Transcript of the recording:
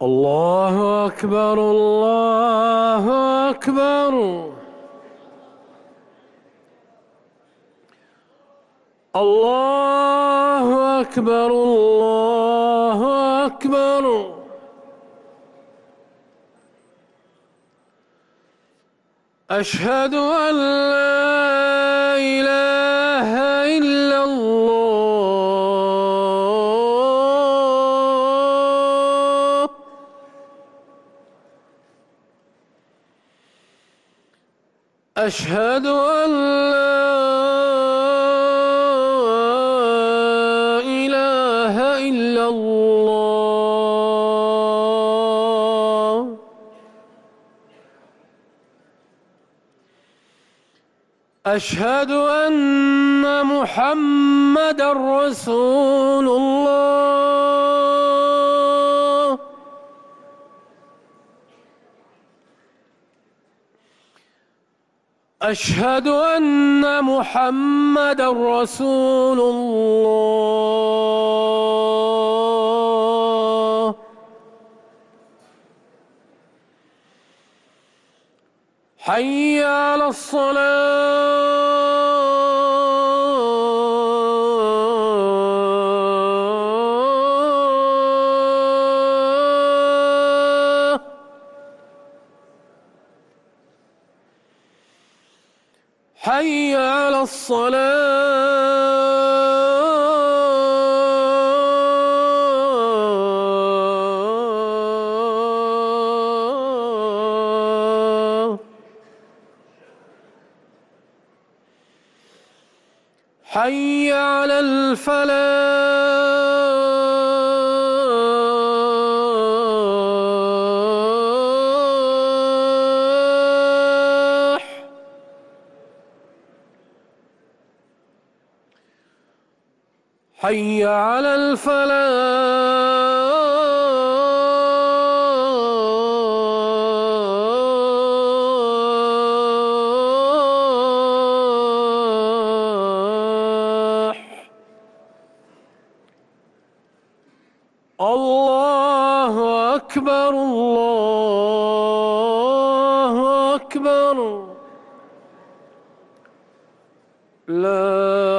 الله أكبر الله أكبر. الله أكبر الله أكبر. أشهد أن لا إله إلا الله. أشهد أن لا إله إلا الله. أشهد أن محمدًا رسول الله. أشهد أن محمدًا رسول الله. حي على الصلاة. حي على الصلاة. حي على الفلاح. حي على الفلاح. الله أكبر الله أكبر. لا